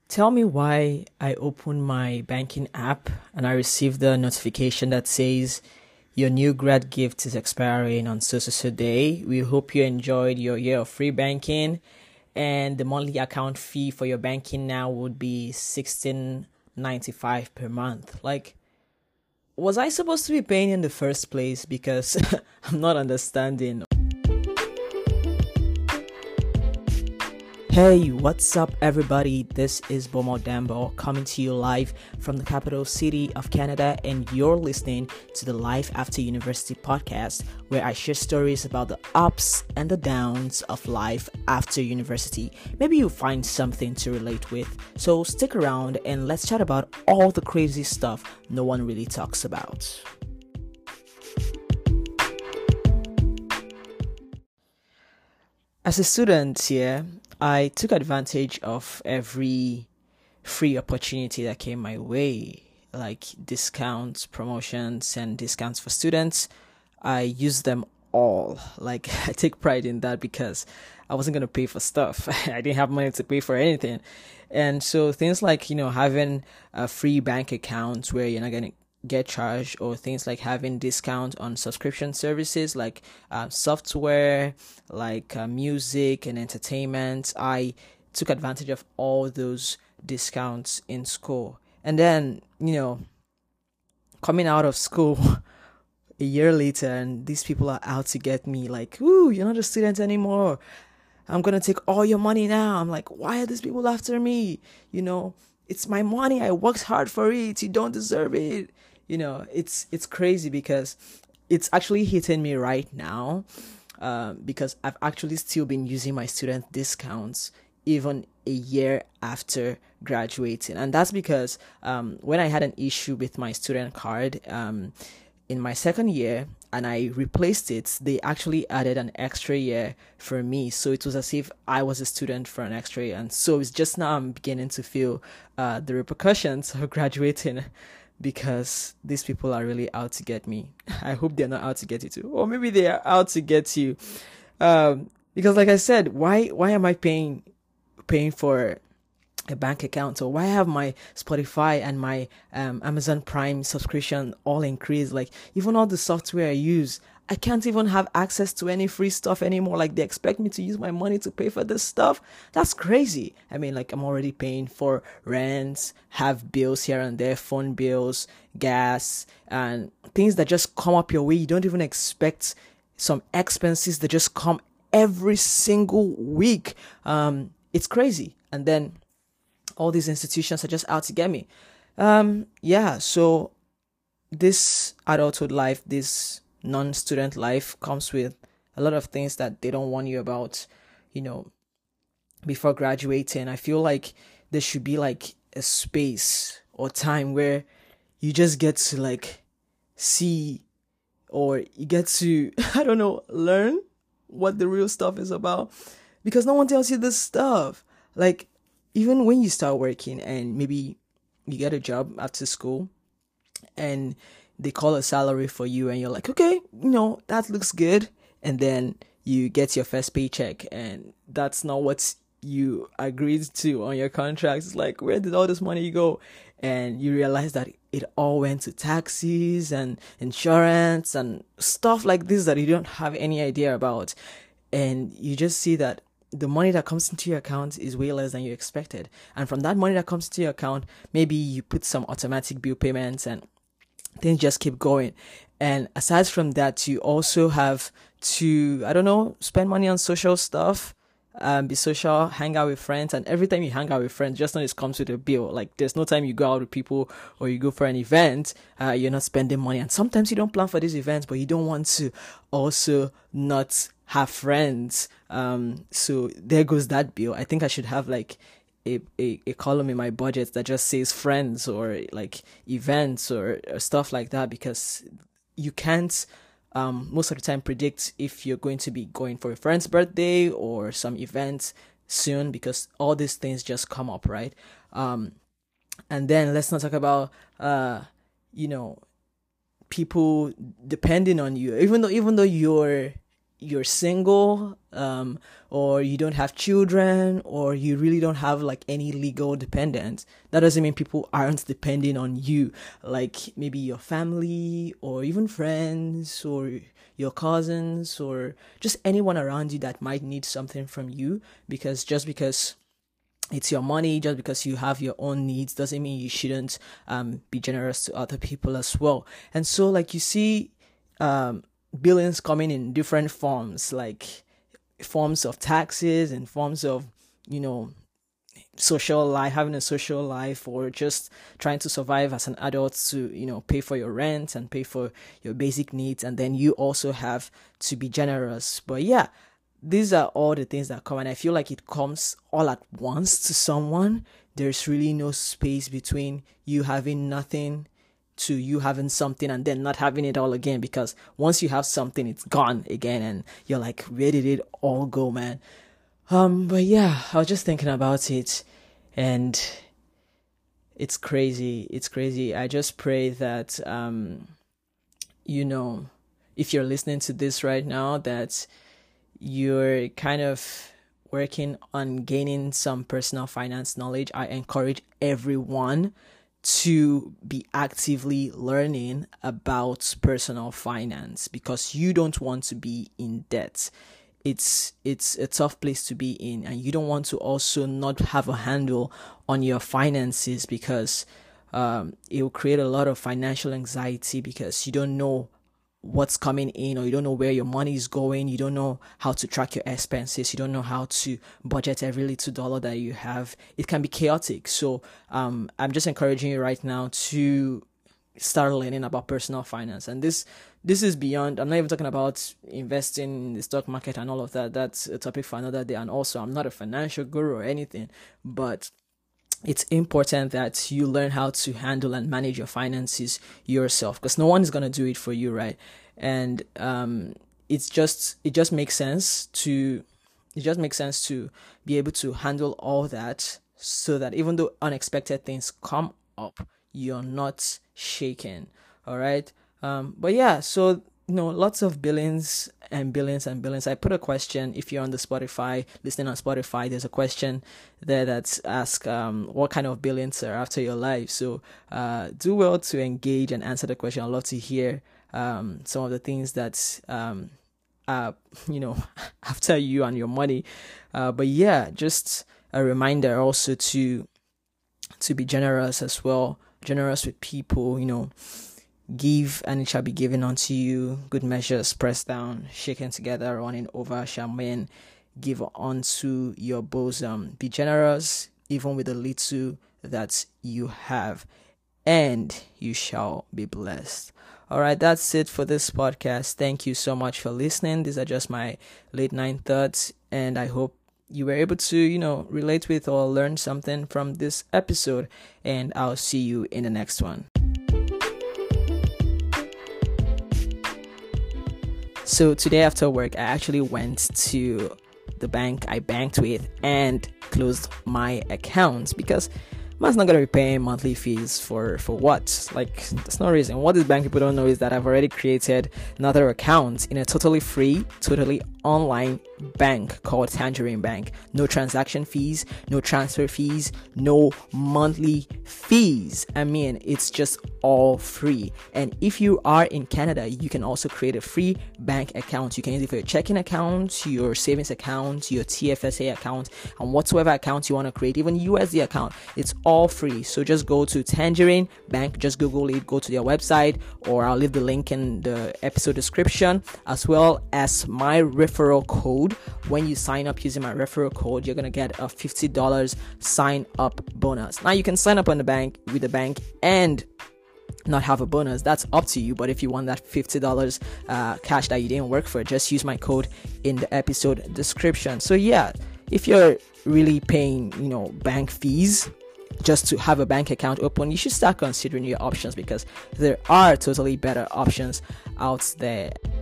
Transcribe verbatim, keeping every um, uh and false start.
Tell me why I open my banking app and I receive the notification that says your new grad gift is expiring on so so so day. We hope you enjoyed your year of free banking, and the monthly account fee for your banking now would be sixteen ninety five per month. Like, was I supposed to be paying in the first place? Because I'm not understanding. Hey, what's up, everybody? This is Bomo Dambo coming to you live from the capital city of Canada, and you're listening to the Life After University podcast, where I share stories about the ups and the downs of life after university. Maybe you'll find something to relate with. So stick around and let's chat about all the crazy stuff no one really talks about. As a student here, I took advantage of every free opportunity that came my way, like discounts, promotions, and discounts for students. I use them all. Like, I take pride in that because I wasn't going to pay for stuff. I didn't have money to pay for anything. And so things like, you know, having a free bank account where you're not going to get charged, or things like having discount on subscription services like uh, software, like uh, music and entertainment. I took advantage of all those discounts in school. And then, you know, coming out of school a year later, and these people are out to get me, like, ooh, you're not a student anymore. I'm going to take all your money now. I'm like, why are these people after me? You know, it's my money. I worked hard for it. You don't deserve it. You know, it's it's crazy because it's actually hitting me right now, uh, because I've actually still been using my student discounts even a year after graduating. And that's because um, when I had an issue with my student card um, in my second year and I replaced it, they actually added an extra year for me. So it was as if I was a student for an extra year. And so it's just now I'm beginning to feel uh, the repercussions of graduating, because these people are really out to get me. I hope they're not out to get you too. Or maybe they are out to get you. Um, because like I said, why why am I paying paying for a bank account? Or why have my Spotify and my um, Amazon Prime subscription all increased? Like, even all the software I use, I can't even have access to any free stuff anymore. Like, they expect me to use my money to pay for this stuff. That's crazy. I mean, like, I'm already paying for rents, have bills here and there, phone bills, gas, and things that just come up your way. You don't even expect some expenses that just come every single week. Um, it's crazy. And then all these institutions are just out to get me. Um, yeah, so this adulthood life, this non-student life comes with a lot of things that they don't warn you about, you know, before graduating. I feel like there should be like a space or time where you just get to like see, or you get to, I don't know, learn what the real stuff is about, because no one tells you this stuff. Like, even when you start working and maybe you get a job after school and they call a salary for you and you're like, okay, you know, that looks good. And then you get your first paycheck and that's not what you agreed to on your contract. It's like, where did all this money go? And you realize that it all went to taxes and insurance and stuff like this that you don't have any idea about. And you just see that the money that comes into your account is way less than you expected. And from that money that comes into your account, maybe you put some automatic bill payments and things just keep going. And aside from that, you also have to, I don't know, spend money on social stuff, um, be social, hang out with friends. And every time you hang out with friends, just know it comes with a bill. Like, there's no time you go out with people or you go for an event, uh, you're not spending money. And sometimes you don't plan for these events, but you don't want to also not have friends. Um, so there goes that bill. I think I should have like a, a, a column in my budget that just says friends or like events or, or stuff like that, because you can't um, most of the time predict if you're going to be going for a friend's birthday or some event soon, because all these things just come up, right? Um, and then let's not talk about, uh, you know, people depending on you, even though, even though you're you're single, um, or you don't have children, or you really don't have like any legal dependents, that doesn't mean people aren't depending on you. Like maybe your family or even friends or your cousins or just anyone around you that might need something from you. Because just because it's your money, just because you have your own needs, doesn't mean you shouldn't um, be generous to other people as well. And so like you see, um, billings coming in different forms, like forms of taxes and forms of, you know, social life, having a social life, or just trying to survive as an adult to, you know, pay for your rent and pay for your basic needs. And then you also have to be generous. But yeah, these are all the things that come, and I feel like it comes all at once to someone. There's really no space between you having nothing to you having something and then not having it all again, because once you have something, it's gone again, and you're like, where did it all go, man? Um, but yeah, I was just thinking about it, and it's crazy. It's crazy. I just pray that, um, you know, if you're listening to this right now, that you're kind of working on gaining some personal finance knowledge. I encourage everyone to be actively learning about personal finance, because you don't want to be in debt. It's it's a tough place to be in, and you don't want to also not have a handle on your finances, because um, it will create a lot of financial anxiety, because you don't know what's coming in, or you don't know where your money is going. You don't know how to track your expenses. You don't know how to budget every little dollar that you have. It can be chaotic. So um, I'm just encouraging you right now to start learning about personal finance. And this this is beyond, I'm not even talking about investing in the stock market and all of that. That's a topic for another day. And also, I'm not a financial guru or anything, but it's important that you learn how to handle and manage your finances yourself, because no one is going to do it for you, right? And um, it's just it just makes sense to it just makes sense to be able to handle all that, so that even though unexpected things come up, you're not shaken. All right. Um, but yeah, so you know, lots of billings and billings and billings. I put a question. If you're on the Spotify, listening on Spotify, there's a question there that's asked, um, what kind of billings are after your life? So uh, do well to engage and answer the question. I'd love to hear um, some of the things that, um, uh, you know, after you and your money. Uh, but yeah, just a reminder also to to be generous as well. Generous with people, you know. Give, and it shall be given unto you. Good measures, pressed down, shaken together, running over, shall men give unto your bosom. Be generous, even with the little that you have, and you shall be blessed. All right, that's it for this podcast. Thank you so much for listening. These are just my late night thoughts, and I hope you were able to, you know, relate with or learn something from this episode. And I'll see you in the next one. So today after work, I actually went to the bank I banked with and closed my account, because man's not going to be paying monthly fees for, for what? Like, there's no reason. What these bank people don't know is that I've already created another account in a totally free, totally online bank called Tangerine Bank. No transaction fees, no transfer fees, no monthly fees. I mean, it's just all free. And if you are in Canada, you can also create a free bank account. You can use it for your checking account, your savings account, your T F S A account, and whatsoever account you want to create, even U S D account. It's all free. So just go to Tangerine Bank, just Google it, go to their website, or I'll leave the link in the episode description, as well as my referral code. When you sign up using my referral code, you're going to get a fifty dollars sign up bonus. Now you can sign up on the bank with the bank and not have a bonus. That's up to you. But if you want that fifty dollars uh, cash that you didn't work for, just use my code in the episode description. So yeah, if you're really paying, you know, bank fees just to have a bank account open, you should start considering your options, because there are totally better options out there.